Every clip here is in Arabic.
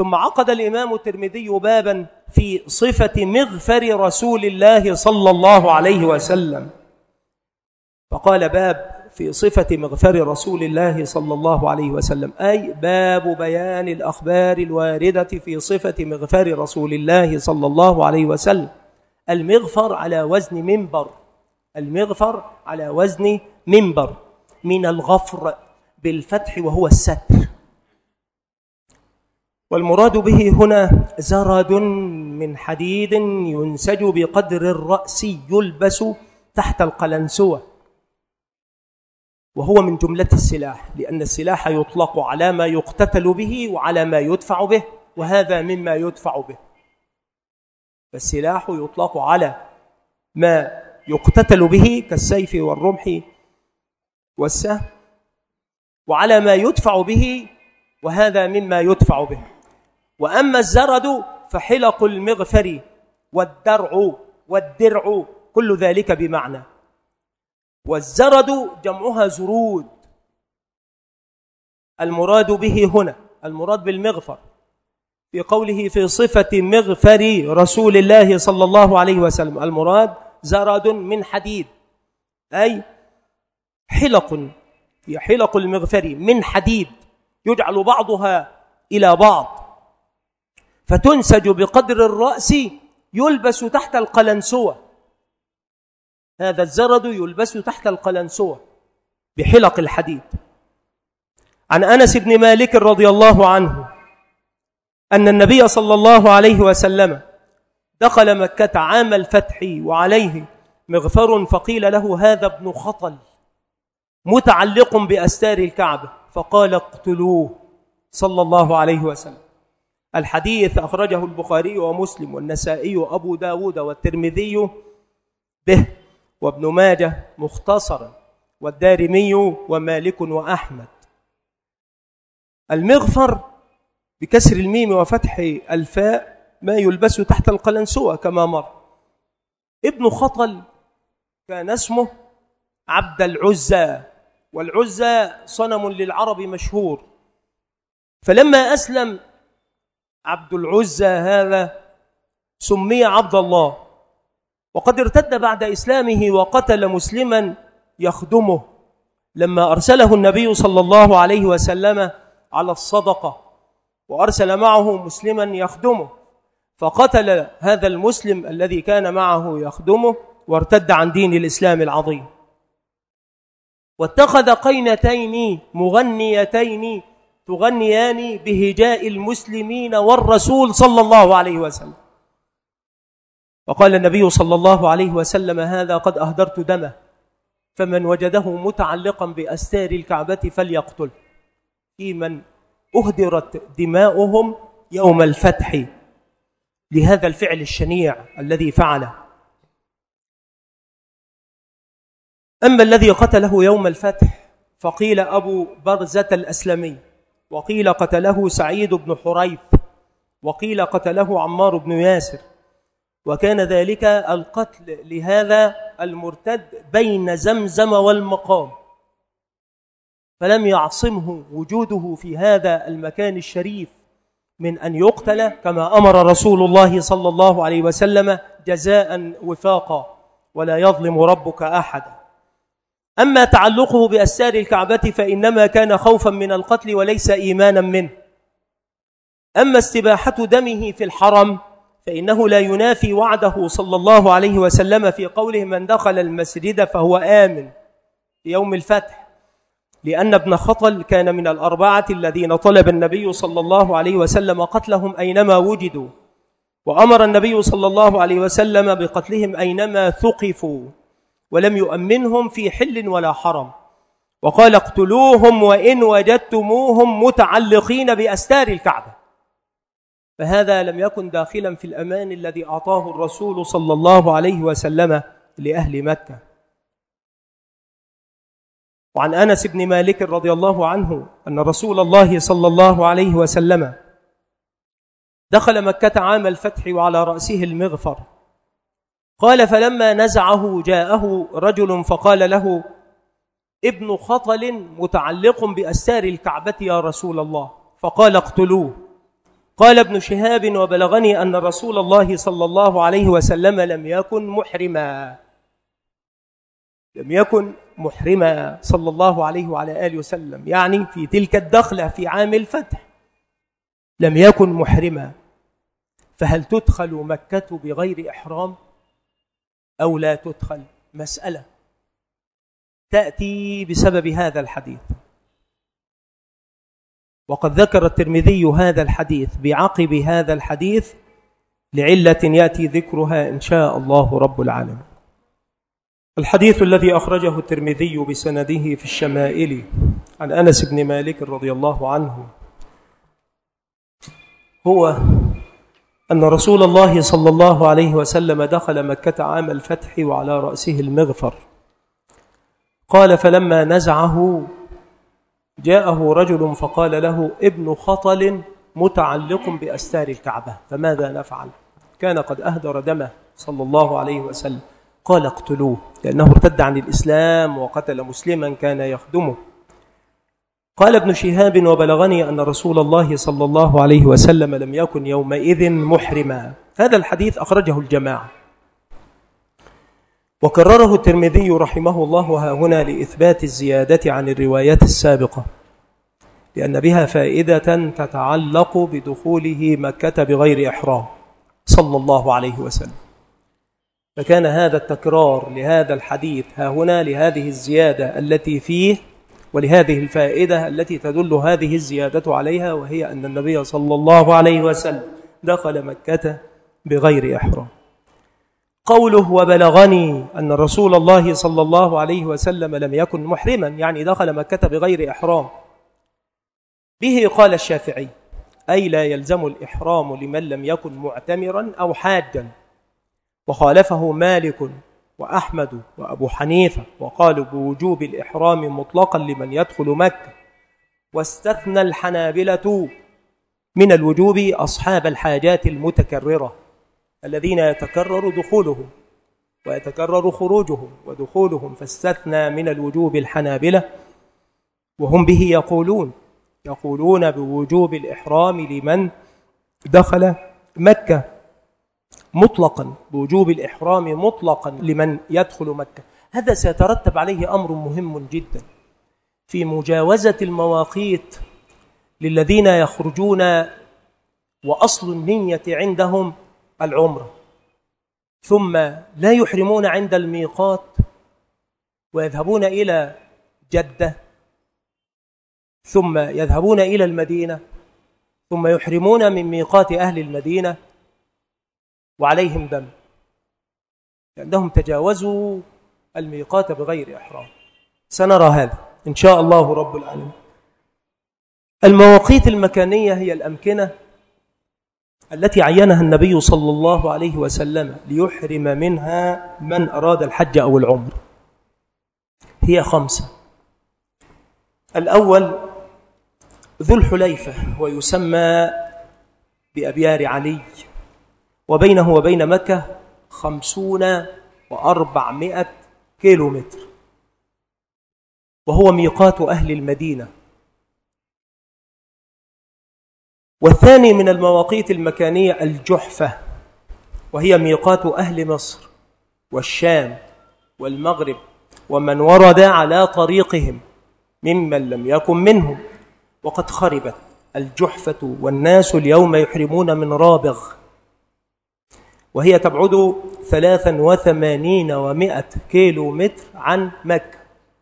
ثم عقد الإمام الترمذي بابا في صفة مغفر رسول الله صلى الله عليه وسلم، فقال باب في صفة مغفر رسول الله صلى الله عليه وسلم، أي باب بيان الأخبار الواردة في صفة مغفر رسول الله صلى الله عليه وسلم. المغفر على وزن منبر، المغفر على وزن منبر، من الغفر بالفتح وهو الستر. والمراد به هنا زرد من حديد ينسج بقدر الرأس يلبس تحت القلنسوة، وهو من جملة السلاح، لأن السلاح يطلق على ما يقتتل به وعلى ما يدفع به، وهذا مما يدفع به. فالسلاح يطلق على ما يقتتل به كالسيف والرمح والسهم، وعلى ما يدفع به، وهذا مما يدفع به. وأما الزرد فحلق المغفر والدرع والدرع كل ذلك بمعنى. والزرد جمعها زرود. المراد به هنا، المراد بالمغفر في قوله في صفة مغفر رسول الله صلى الله عليه وسلم، المراد زرد من حديد، أي حلق، هي حلق المغفر من حديد يجعل بعضها إلى بعض فتنسج بقدر الرأس يلبس تحت القلنسوة. هذا الزرد يلبس تحت القلنسوة بحلق الحديد. عن أنس بن مالك رضي الله عنه أن النبي صلى الله عليه وسلم دخل مكة عام الفتح وعليه مغفر، فقيل له هذا ابن خطل متعلق بأستار الكعبة، فقال اقتلوه صلى الله عليه وسلم. الحديث أخرجه البخاري ومسلم والنسائي وأبو داود والترمذي به، وابن ماجه مختصرا، والدارمي ومالك وأحمد. المغفر بكسر الميم وفتح الفاء ما يلبس تحت القلنسوة كما مر. ابن خطل كان اسمه عبد العزى، والعزى صنم للعرب مشهور، فلما أسلم عبد العزى هذا سمي عبد الله، وقد ارتد بعد إسلامه وقتل مسلما يخدمه لما أرسله النبي صلى الله عليه وسلم على الصدقة، وأرسل معه مسلما يخدمه، فقتل هذا المسلم الذي كان معه يخدمه وارتد عن دين الإسلام العظيم، واتخذ قينتين مغنيتين تغنيان بهجاء المسلمين والرسول صلى الله عليه وسلم. وقال النبي صلى الله عليه وسلم هذا قد أهدرت دمه، فمن وجده متعلقا بأستار الكعبة فليقتل، في من أهدرت دماؤهم يوم الفتح لهذا الفعل الشنيع الذي فعله. أما الذي قتله يوم الفتح فقيل أبو برزة الأسلمي، وقيل قتله سعيد بن حريث، وقيل قتله عمار بن ياسر، وكان ذلك القتل لهذا المرتد بين زمزم والمقام، فلم يعصمه وجوده في هذا المكان الشريف من أن يقتل كما أمر رسول الله صلى الله عليه وسلم جزاء وفاقا، ولا يظلم ربك أحدا. أما تعلقه بأستار الكعبة فإنما كان خوفا من القتل وليس إيمانا منه. أما استباحة دمه في الحرم فإنه لا ينافي وعده صلى الله عليه وسلم في قوله من دخل المسجد فهو آمن في يوم الفتح، لأن ابن خطل كان من الأربعة الذين طلب النبي صلى الله عليه وسلم قتلهم أينما وجدوا، وأمر النبي صلى الله عليه وسلم بقتلهم أينما ثقفوا، ولم يؤمنهم في حل ولا حرم، وقال اقتلوهم وإن وجدتموهم متعلقين بأستار الكعبة. فهذا لم يكن داخلا في الأمان الذي أعطاه الرسول صلى الله عليه وسلم لأهل مكة. وعن أنس بن مالك رضي الله عنه أن رسول الله صلى الله عليه وسلم دخل مكة عام الفتح وعلى رأسه المغفر، قال فلما نزعه جاءه رجل فقال له ابن خطل متعلق بأستار الكعبة يا رسول الله، فقال اقتلوه. قال ابن شهاب: وبلغني أن رسول الله صلى الله عليه وسلم لم يكن محرما صلى الله عليه وعلى آله وسلم، يعني في تلك الدخلة في عام الفتح لم يكن محرما. فهل تدخل مكة بغير إحرام أو لا تدخل؟ مسألة تأتي بسبب هذا الحديث، وقد ذكر الترمذي هذا الحديث بعقب هذا الحديث لعلة يأتي ذكرها إن شاء الله رب العالمين. الحديث الذي أخرجه الترمذي بسنده في الشمائل عن أنس بن مالك رضي الله عنه هو أن رسول الله صلى الله عليه وسلم دخل مكة عام الفتح وعلى رأسه المغفر. قال: فلما نزعه جاءه رجل فقال له: ابن خطل متعلق بأستار الكعبة، فماذا نفعل؟ كان قد أهدر دمه صلى الله عليه وسلم. قال: اقتلوه، لأنه ارتد عن الإسلام وقتل مسلما كان يخدمه. قال ابن شهاب: وبلغني أن رسول الله صلى الله عليه وسلم لم يكن يومئذ محرما. هذا الحديث أخرجه الجماعة، وكرره الترمذي رحمه الله هنا لإثبات الزيادة عن الروايات السابقة، لأن بها فائدة تتعلق بدخوله مكة بغير إحرام صلى الله عليه وسلم. فكان هذا التكرار لهذا الحديث هنا لهذه الزيادة التي فيه ولهذه الفائدة التي تدل هذه الزيادة عليها، وهي أن النبي صلى الله عليه وسلم دخل مكة بغير إحرام. قوله: وبلغني أن رسول الله صلى الله عليه وسلم لم يكن محرما، يعني دخل مكة بغير إحرام. به قال الشافعي: أي لا يلزم الإحرام لمن لم يكن معتمرا أو حاجا. وخالفه مالك وأحمد وأبو حنيفة، وقالوا بوجوب الإحرام مطلقا لمن يدخل مكة. واستثنى الحنابلة من الوجوب أصحاب الحاجات المتكررة الذين يتكرر دخولهم ويتكرر خروجهم ودخولهم، فاستثنى من الوجوب الحنابلة، وهم به يقولون بوجوب الإحرام لمن دخل مكة مطلقا، بوجوب الإحرام مطلقا لمن يدخل مكة. هذا سيترتب عليه أمر مهم جدا في مجاوزة المواقيت للذين يخرجون وأصل النية عندهم العمرة، ثم لا يحرمون عند الميقات ويذهبون إلى جدة، ثم يذهبون إلى المدينة، ثم يحرمون من ميقات أهل المدينة وعليهم دم، لأنهم تجاوزوا الميقات بغير إحرام. سنرى هذا إن شاء الله رب العالمين. المواقيت المكانية هي الأمكنة التي عينها النبي صلى الله عليه وسلم ليحرم منها من أراد الحج أو العمر. هي 5. الأول ذو الحليفة، ويسمى بأبيار علي، وبينه وبين مكة 50 و400 كيلومتر، وهو ميقات أهل المدينة. والثاني من المواقيت المكانية الجحفة، وهي ميقات أهل مصر والشام والمغرب ومن ورد على طريقهم ممن لم يكن منهم. وقد خربت الجحفة والناس اليوم يحرمون من رابغ، وهي تبعد 83 كيلومتر عن مكة.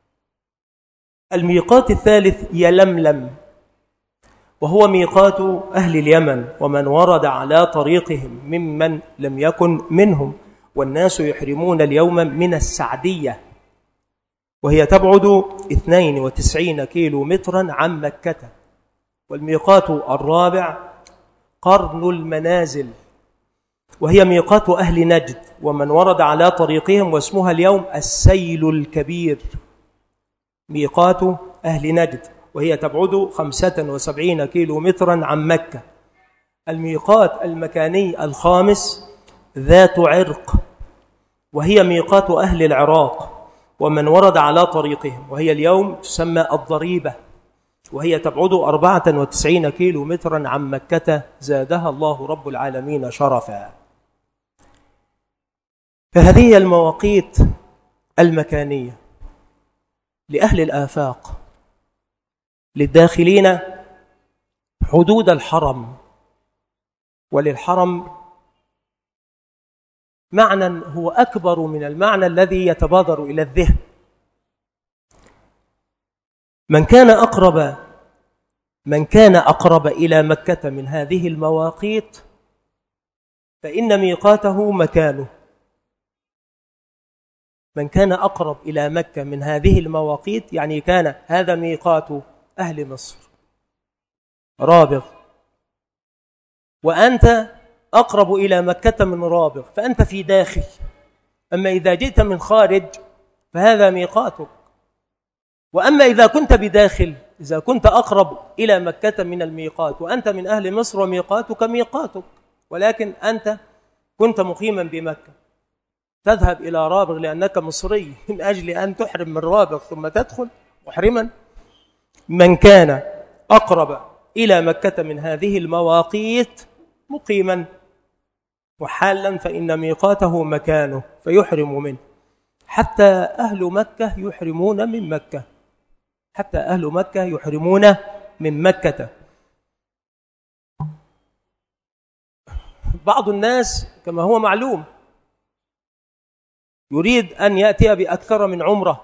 الميقات الثالث يلملم، وهو ميقات أهل اليمن ومن ورد على طريقهم ممن لم يكن منهم، والناس يحرمون اليوم من السعدية، وهي تبعد 92 كيلومترا عن مكة. والميقات الرابع قرن المنازل، وهي ميقات أهل نجد ومن ورد على طريقهم، واسمها اليوم السيل الكبير، ميقات أهل نجد، وهي تبعد 75 كيلومترا عن مكة. الميقات المكاني الخامس ذات عرق، وهي ميقات أهل العراق ومن ورد على طريقهم، وهي اليوم تسمى الضريبة، وهي تبعد 94 كيلو مترا عن مكة زادها الله رب العالمين شرفا. فهذه هي المواقيت المكانية لأهل الآفاق، للداخلين حدود الحرم. وللحرم معنى هو أكبر من المعنى الذي يتبادر إلى الذهن. من كان أقرب إلى مكة من هذه المواقيت فإن ميقاته مكانه. من كان أقرب إلى مكة من هذه المواقيت يعني كان هذا ميقات أهل مصر رابغ، وأنت أقرب إلى مكة من رابغ فأنت في داخل. أما إذا جئت من خارج فهذا ميقاتك. وأما إذا كنت بداخل، إذا كنت أقرب إلى مكة من الميقات وأنت من أهل مصر وميقاتك ميقاتك، ولكن أنت كنت مقيما بمكة تذهب إلى رابغ لأنك مصري من أجل أن تحرم من رابغ ثم تدخل محرما. من كان أقرب إلى مكة من هذه المواقيت مقيما وحالا فإن ميقاته مكانه فيحرم منه. حتى أهل مكة يحرمون من مكة، حتى أهل مكة يحرمون من مكة. بعض الناس كما هو معلوم يريد أن يأتي بأكثر من عمرة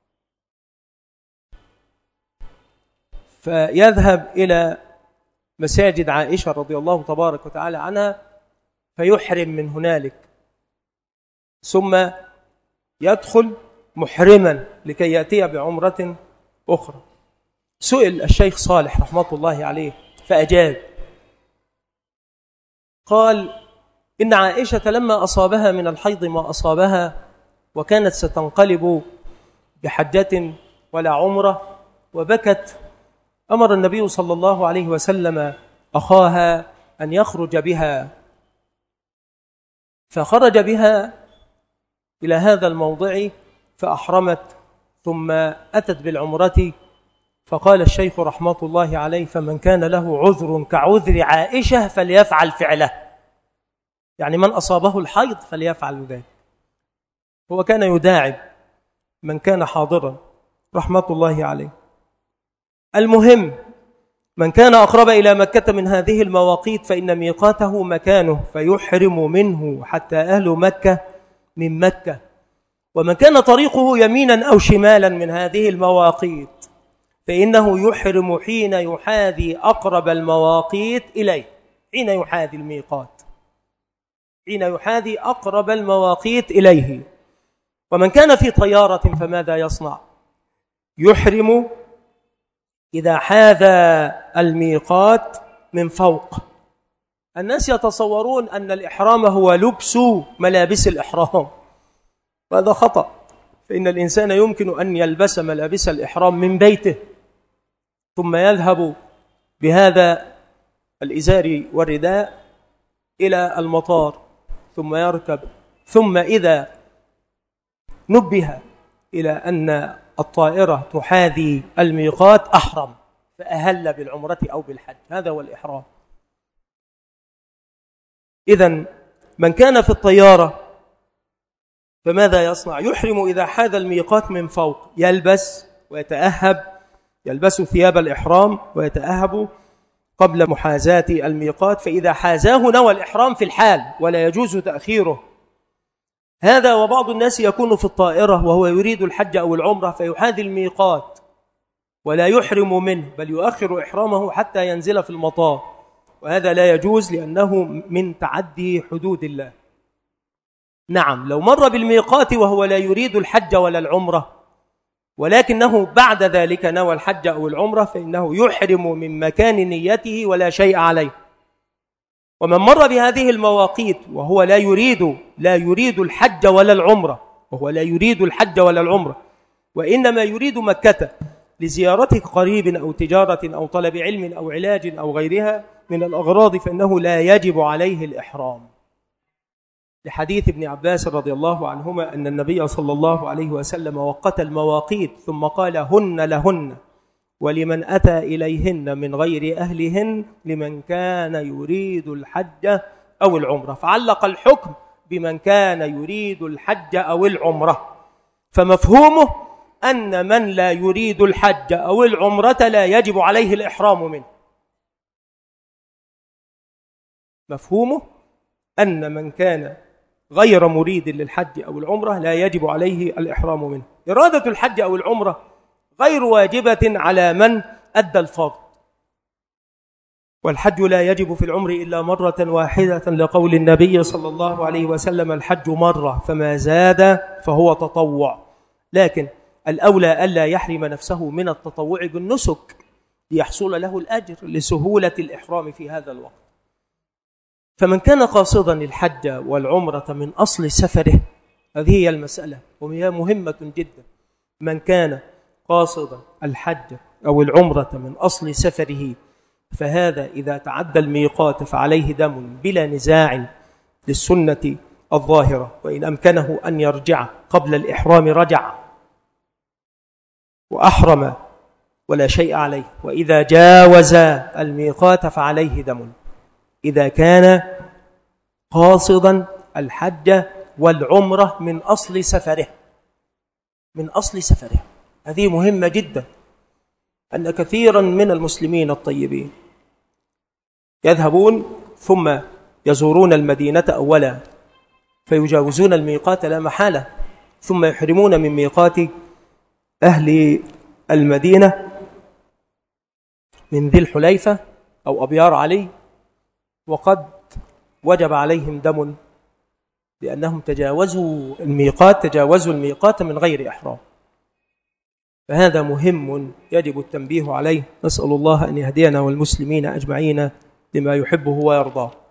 فيذهب إلى مساجد عائشة رضي الله تبارك وتعالى عنها فيحرم من هنالك ثم يدخل محرما لكي يأتي بعمرة أخرى. سئل الشيخ صالح رحمة الله عليه فأجاب، قال إن عائشة لما أصابها من الحيض ما أصابها وكانت ستنقلب بحجة ولا عمرة وبكت، أمر النبي صلى الله عليه وسلم أخاها أن يخرج بها، فخرج بها إلى هذا الموضع فأحرمت ثم أتت بالعمرة. فقال الشيخ رحمة الله عليه فمن كان له عذر كعذر عائشة فليفعل فعله، يعني من أصابه الحيض فليفعل ذلك. هو كان يداعب من كان حاضرا رحمة الله عليه. المهم من كان أقرب إلى مكة من هذه المواقيت فإن ميقاته مكانه فيحرم منه حتى أهل مكة من مكة. ومن كان طريقه يمينا أو شمالا من هذه المواقيت فإنه يحرم حين يحاذي أقرب المواقيت إليه، حين يحاذي الميقات، حين يحاذي أقرب المواقيت إليه. ومن كان في طيارة فماذا يصنع؟ يحرم إذا حاذى الميقات من فوق. الناس يتصورون أن الإحرام هو لبس ملابس الإحرام، وهذا خطأ. فإن الإنسان يمكن أن يلبس ملابس الإحرام من بيته ثم يذهب بهذا الإزار والرداء إلى المطار ثم يركب، ثم إذا نبه إلى أن الطائرة تحاذي الميقات أحرم فأهل بالعمرة أو بالحج. هذا هو الإحرام. إذن من كان في الطيارة فماذا يصنع؟ يحرم إذا حاذى الميقات من فوق، يلبس ويتأهب، يلبس ثياب الإحرام ويتأهب قبل محاذاة الميقات، فإذا حازاه نوى الإحرام في الحال ولا يجوز تأخيره. هذا وبعض الناس يكون في الطائرة وهو يريد الحج أو العمرة فيحاذي الميقات ولا يحرم منه بل يؤخر إحرامه حتى ينزل في المطار، وهذا لا يجوز لأنه من تعدي حدود الله. نعم لو مر بالميقات وهو لا يريد الحج ولا العمرة ولكنه بعد ذلك نوى الحج أو العمرة فإنه يحرم من مكان نيته ولا شيء عليه. ومن مر بهذه المواقيت وهو لا يريد الحج ولا العمرة، وهو لا يريد الحج ولا العمرة وإنما يريد مكة لزيارة قريب أو تجارة أو طلب علم أو علاج أو غيرها من الأغراض فإنه لا يجب عليه الإحرام، لحديث ابن عباس رضي الله عنهما أن النبي صلى الله عليه وسلم وقت المواقيت ثم قال هن لهن ولمن أتى إليهن من غير أهلهن لمن كان يريد الحج أو العمرة. فعلق الحكم بمن كان يريد الحج أو العمرة، فمفهومه أن من لا يريد الحج أو العمرة لا يجب عليه الإحرام منه. مفهومه أن من كان غير مريد للحج أو العمرة لا يجب عليه الإحرام منه. إرادة الحج أو العمرة غير واجبة على من أدى الفرض، والحج لا يجب في العمر إلا مرة واحدة لقول النبي صلى الله عليه وسلم: الحج مرة فما زاد فهو تطوع. لكن الأولى ألا يحرم نفسه من التطوع بالنسك ليحصل له الأجر لسهولة الإحرام في هذا الوقت. فمن كان قاصدا الحج والعمرة من أصل سفره، هذه هي المسألة وهي مهمة جدا. من كان قاصدا الحج أو العمرة من أصل سفره فهذا إذا تعدى الميقات فعليه دم بلا نزاع للسنة الظاهرة، وإن أمكنه أن يرجع قبل الإحرام رجع وأحرم ولا شيء عليه. وإذا جاوز الميقات فعليه دم إذا كان قاصدا الحج والعمرة من أصل سفره. من أصل سفره هذه مهمة جدا، أن كثيرا من المسلمين الطيبين يذهبون ثم يزورون المدينة أولا فيجاوزون الميقات لا محالة، ثم يحرمون من ميقات أهل المدينة من ذي الحليفة أو أبيار علي، وقد وجب عليهم دم لأنهم تجاوزوا الميقات من غير إحرام. فهذا مهم يجب التنبيه عليه. نسأل الله أن يهدينا والمسلمين أجمعين لما يحبه ويرضاه.